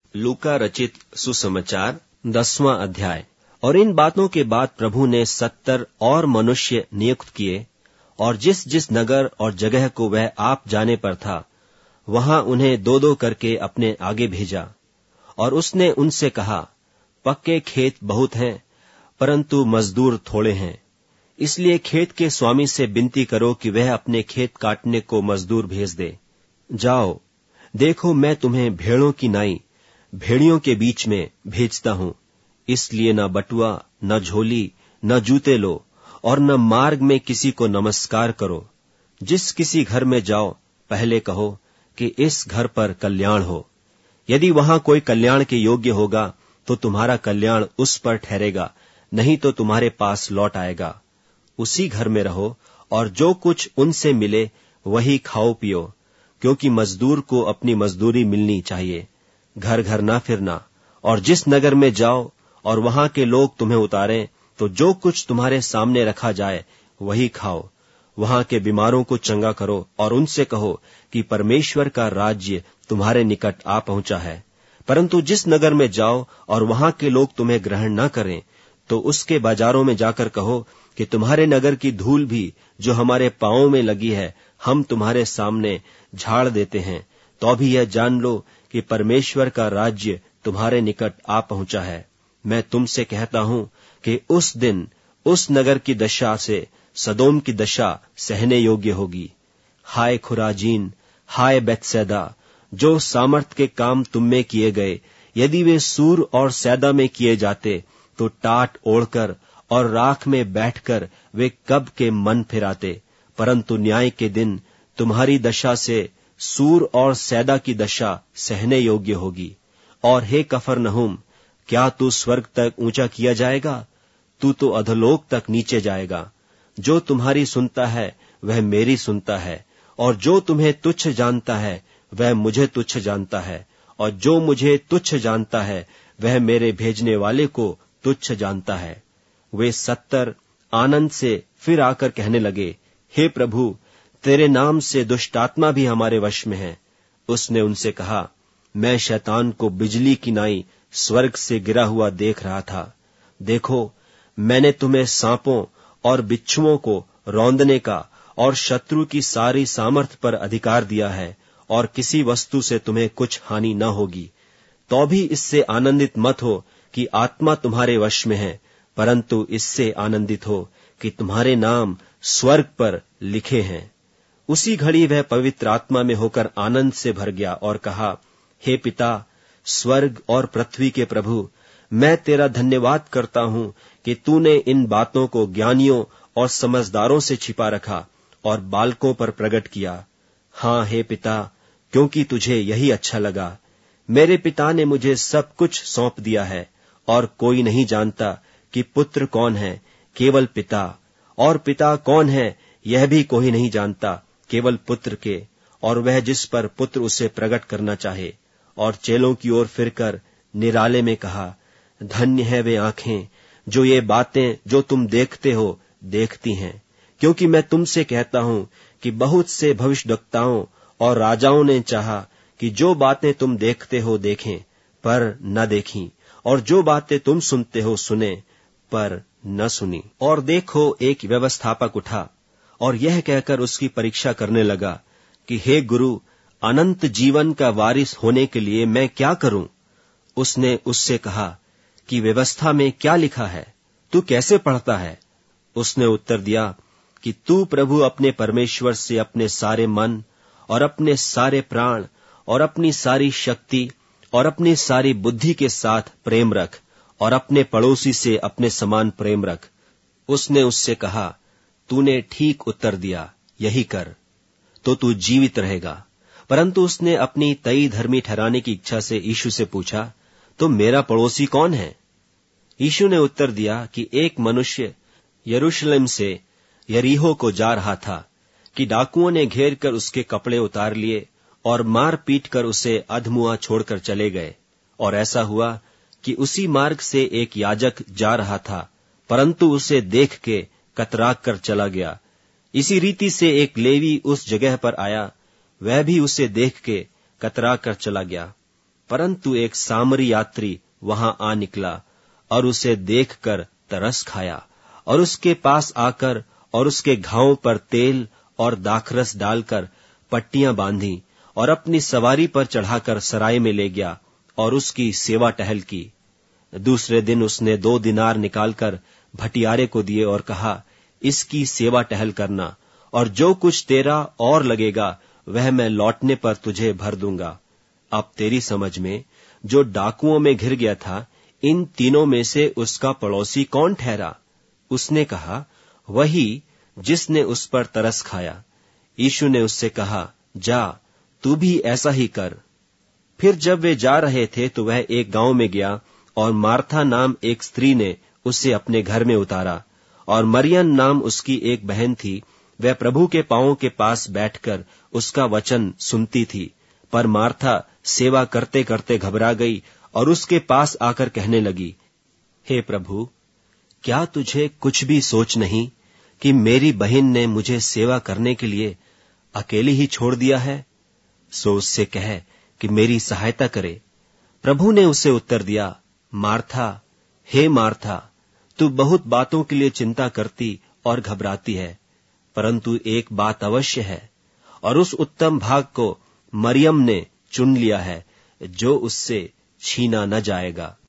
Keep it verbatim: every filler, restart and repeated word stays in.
लूका रचित सुसमाचार दसवां अध्याय। और इन बातों के बाद प्रभु ने सत्तर और मनुष्य नियुक्त किए, और जिस जिस नगर और जगह को वह आप जाने पर था, वहां उन्हें दो दो करके अपने आगे भेजा। और उसने उनसे कहा, पक्के खेत बहुत हैं, परंतु मजदूर थोड़े हैं। इसलिए खेत के स्वामी से विनती करो कि वह अपने खेत काटने को मजदूर भेज दे। जाओ, देखो, मैं तुम्हें भेड़ों की नाई भेड़ियों के बीच में भेजता हूं। इसलिए न बटुआ, न झोली, न जूते लो, और न मार्ग में किसी को नमस्कार करो। जिस किसी घर में जाओ, पहले कहो कि इस घर पर कल्याण हो। यदि वहां कोई कल्याण के योग्य होगा, तो तुम्हारा कल्याण उस पर ठहरेगा, नहीं तो तुम्हारे पास लौट आएगा। उसी घर में रहो, और जो कुछ उनसे मिले वही खाओ पियो, क्योंकि मजदूर को अपनी मजदूरी मिलनी चाहिए। घर घर ना फिरना। और जिस नगर में जाओ और वहां के लोग तुम्हें उतारें, तो जो कुछ तुम्हारे सामने रखा जाए वही खाओ। वहां के बीमारों को चंगा करो, और उनसे कहो कि परमेश्वर का राज्य तुम्हारे निकट आ पहुंचा है। परंतु जिस नगर में जाओ और वहां के लोग तुम्हें ग्रहण न करें, तो उसके बाजारों में जाकर कहो कि तुम्हारे नगर की धूल भी जो हमारे पांवों में लगी है, हम तुम्हारे सामने झाड़ देते हैं। तो भी यह जान लो कि परमेश्वर का राज्य तुम्हारे निकट आ पहुंचा है। मैं तुमसे कहता हूं कि उस दिन उस नगर की दशा से सदोम की दशा सहने योग्य होगी। हाय खुराजीन, हाय बैतसैदा, जो सामर्थ के काम तुम में किए गए, यदि वे सूर और सैदा में किए जाते, तो टाट ओढ़कर और राख में बैठकर वे कब के मन फिराते। परंतु न्याय के दिन तुम्हारी दशा से सूर और सैदा की दशा सहने योग्य होगी। और हे कफरनहूम, क्या तू स्वर्ग तक ऊंचा किया जाएगा? तू तो अधोलोक तक नीचे जाएगा। जो तुम्हारी सुनता है वह मेरी सुनता है, और जो तुम्हें तुच्छ जानता है वह मुझे तुच्छ जानता है, और जो मुझे तुच्छ जानता है वह मेरे भेजने वाले को तुच्छ जानता है। वे सत्तर आनंद से फिर आकर कहने लगे, हे प्रभु, तेरे नाम से दुष्टात्मा भी हमारे वश में है। उसने उनसे कहा, मैं शैतान को बिजली की नाई स्वर्ग से गिरा हुआ देख रहा था। देखो, मैंने तुम्हें सांपों और बिच्छुओं को रौंदने का और शत्रु की सारी सामर्थ पर अधिकार दिया है, और किसी वस्तु से तुम्हें कुछ हानि न होगी। तो भी इससे आनंदित मत हो कि आत्मा तुम्हारे वश में है, परंतु इससे आनंदित हो कि तुम्हारे नाम स्वर्ग पर लिखे हैं। उसी घड़ी वह पवित्र आत्मा में होकर आनंद से भर गया और कहा, हे पिता, स्वर्ग और पृथ्वी के प्रभु, मैं तेरा धन्यवाद करता हूं कि तूने इन बातों को ज्ञानियों और समझदारों से छिपा रखा और बालकों पर प्रकट किया। हाँ हे पिता, क्योंकि तुझे यही अच्छा लगा। मेरे पिता ने मुझे सब कुछ सौंप दिया है, और कोई नहीं जानता कि पुत्र कौन है, केवल पिता, और पिता कौन है यह भी कोई नहीं जानता, केवल पुत्र के, और वह जिस पर पुत्र उसे प्रकट करना चाहे। और चेलों की ओर फिरकर निराले में कहा, धन्य है वे आंखें जो ये बातें जो तुम देखते हो देखती हैं, क्योंकि मैं तुमसे कहता हूं कि बहुत से भविष्यद्वक्ताओं और राजाओं ने चाहा कि जो बातें तुम देखते हो देखें, पर न देखीं, और जो बातें तुम सुनते हो सुने, पर न सुनी। और देखो, एक व्यवस्थापक उठा और यह कहकर उसकी परीक्षा करने लगा कि हे गुरु, अनंत जीवन का वारिस होने के लिए मैं क्या करूं? उसने उससे कहा कि व्यवस्था में क्या लिखा है, तू कैसे पढ़ता है? उसने उत्तर दिया कि तू प्रभु अपने परमेश्वर से अपने सारे मन और अपने सारे प्राण और अपनी सारी शक्ति और अपनी सारी बुद्धि के साथ प्रेम रख, और अपने पड़ोसी से अपने समान प्रेम रख। उसने उससे कहा, तूने ठीक उत्तर दिया, यही कर, तो तू जीवित रहेगा। परंतु उसने अपनी तई धर्मी ठहराने की इच्छा से यीशु से पूछा, तो मेरा पड़ोसी कौन है? यीशु ने उत्तर दिया कि एक मनुष्य यरूशलेम से यरीहो को जा रहा था कि डाकुओं ने घेर कर उसके कपड़े उतार लिए और मार पीट कर उसे अधमुआ छोड़कर चले गए। और ऐसा हुआ कि उसी मार्ग से एक याजक जा रहा था, परंतु उसे देख के कतरा कर चला गया। इसी रीति से एक लेवी उस जगह पर आया, वह भी उसे देख के कतरा कर चला गया। परंतु एक सामरी यात्री वहां आ निकला और उसे देखकर तरस खाया और उसके पास आकर और उसके घावों पर तेल और दाखरस डालकर पट्टियां बांधी और अपनी सवारी पर चढ़ाकर सराय में ले गया और उसकी सेवा टहल की। दूसरे दिन उसने दो दिनार निकालकर भटियारे को दिए और कहा, इसकी सेवा टहल करना, और जो कुछ तेरा और लगेगा वह मैं लौटने पर तुझे भर दूंगा। अब तेरी समझ में जो डाकुओं में घिर गया था, इन तीनों में से उसका पड़ोसी कौन ठहरा? उसने कहा, वही जिसने उस पर तरस खाया। यीशु ने उससे कहा, जा, तू भी ऐसा ही कर। फिर जब वे जा रहे थे तो वह एक गांव में गया और मार्था नाम एक स्त्री ने उसे अपने घर में उतारा, और मरियम नाम उसकी एक बहन थी। वह प्रभु के पांवों के पास बैठकर उसका वचन सुनती थी। पर मार्था सेवा करते करते घबरा गई और उसके पास आकर कहने लगी, हे प्रभु, क्या तुझे कुछ भी सोच नहीं कि मेरी बहन ने मुझे सेवा करने के लिए अकेली ही छोड़ दिया है? सो उससे कह कि मेरी सहायता करे। प्रभु ने उसे उत्तर दिया, मार्था, हे मार्था, तू बहुत बातों के लिए चिंता करती और घबराती है, परंतु एक बात अवश्य है, और उस उत्तम भाग को मरियम ने चुन लिया है, जो उससे छीना न जाएगा।